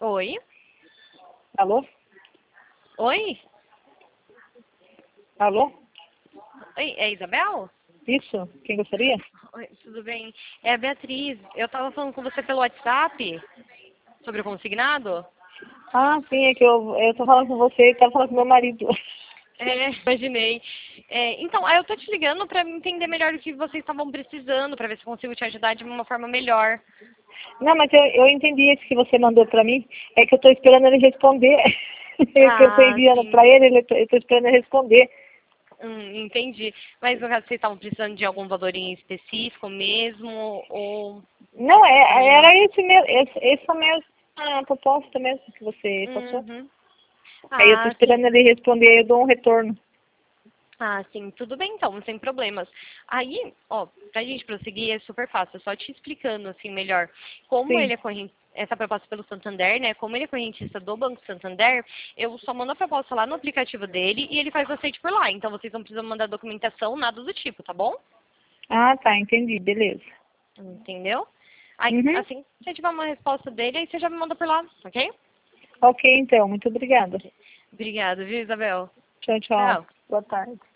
Oi? Alô? Oi? Alô? Oi, é Isabel? Isso? Quem gostaria? Oi, tudo bem? É a Beatriz. Eu tava falando com você pelo WhatsApp sobre o consignado. Ah, sim, é que eu tô falando com você e tava falando com meu marido. É, imaginei. Então, aí eu tô te ligando pra entender melhor o que vocês estavam precisando, pra ver se eu consigo te ajudar de uma forma melhor. Não, mas eu entendi esse que você mandou pra mim. É que eu tô esperando ele responder. É que eu tô Ah, enviando sim. pra ele, eu tô esperando ele responder. Entendi. Mas no caso, vocês estavam precisando de algum valor em específico mesmo? Ou Não, também não? era esse mesmo, essa mesma proposta mesmo que você passou. Uhum. Aí eu tô Ah, esperando sim. ele responder, aí eu dou um retorno. Ah, sim, tudo bem então, sem problemas. Aí, ó, pra gente prosseguir é super fácil, só te explicando assim melhor. Como Sim. ele é essa proposta pelo Santander, né? Como ele é correntista do Banco Santander, eu só mando a proposta lá no aplicativo dele e ele faz o aceite por lá. Então vocês não precisam mandar documentação, nada do tipo, tá bom? Ah, tá, entendi, beleza. Entendeu? Aí, Uhum. assim, se você tiver uma resposta dele, aí você já me manda por lá, ok? Ok, então, muito obrigada. Ok. Obrigada, viu, Isabel? Tchau, tchau. Tchau. Boa tarde.